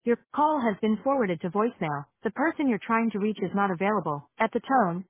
Your call has been forwarded to voicemail. The person you're trying to reach is not available. At the tone,